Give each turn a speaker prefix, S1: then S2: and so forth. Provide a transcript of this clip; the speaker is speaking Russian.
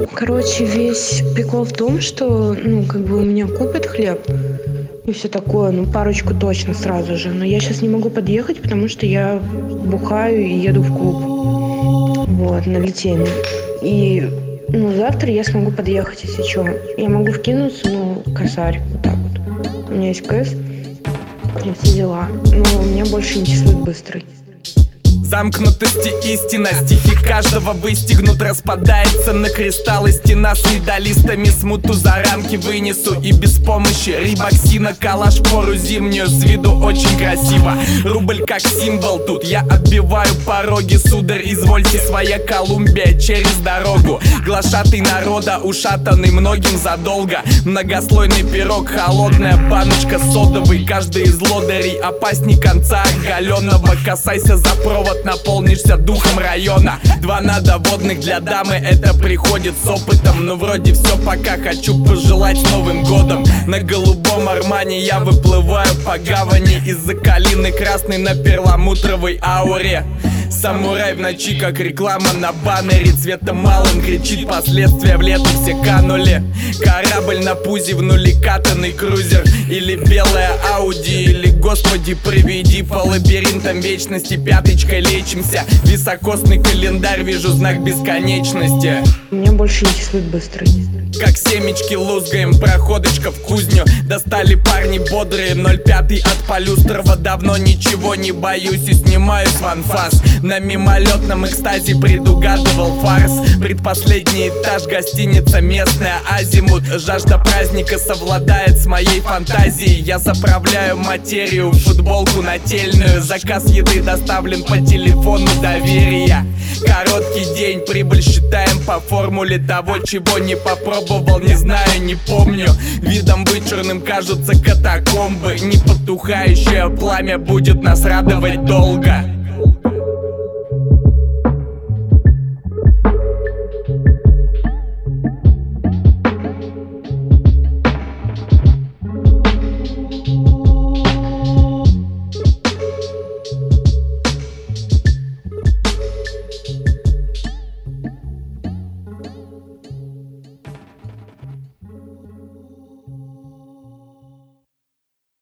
S1: Короче, весь прикол в том, что, у меня купят хлеб и все такое, парочку точно сразу же. Но я сейчас не могу подъехать, потому что я бухаю и еду в клуб. Вот, на Литейной. И, завтра я смогу подъехать, если что. Я могу вкинуться, косарь, вот так вот. У меня есть кэс и все дела. Но меня больше интересует быстрый.
S2: Замкнутости истина, стихи каждого выстигнут. Распадается на кристаллы стена с медалистами. Смуту за рамки вынесу и без помощи рибоксина. Калаш пору зимнюю, с виду очень красиво. Рубль как символ тут, я отбиваю пороги. Сударь, извольте, своя Колумбия через дорогу. Глашатый народа, ушатанный многим задолго. Многослойный пирог, холодная баночка содовой. Каждый из лодырей опасней конца оголенного. Касайся за провод, наполнишься духом района. 2 надо водных для дамы, это приходит с опытом. Но вроде все пока, хочу пожелать с Новым годом. На голубом Армане я выплываю по гавани. Из-за калины красной на перламутровой ауре. Самурай в ночи, как реклама на баннере. Цвета малым кричит, последствия в лету все канули. Корабль на пузе в нуле, катанный крузер. Или белая Ауди, или, господи, приведи по лабиринтам вечности. Пяточкой лечимся, високосный календарь, вижу знак бесконечности.
S1: Меня больше интересует быстрый.
S2: Как семечки лузгаем, проходочка в кузню. Достали парни бодрые, 0,5 от Полюстрова. Давно ничего не боюсь и снимаю в анфас. На мимолетном экстазе предугадывал фарс. Предпоследний этаж, гостиница местная, азимут. Жажда праздника совладает с моей фантазией. Я заправляю материю в футболку нательную. Заказ еды доставлен по телефону доверия. Короткий день, прибыль считаем по формуле. Того, чего не попробовал, не знаю, не помню. Видом вычурным кажутся катакомбы. Непотухающее пламя будет нас радовать долго.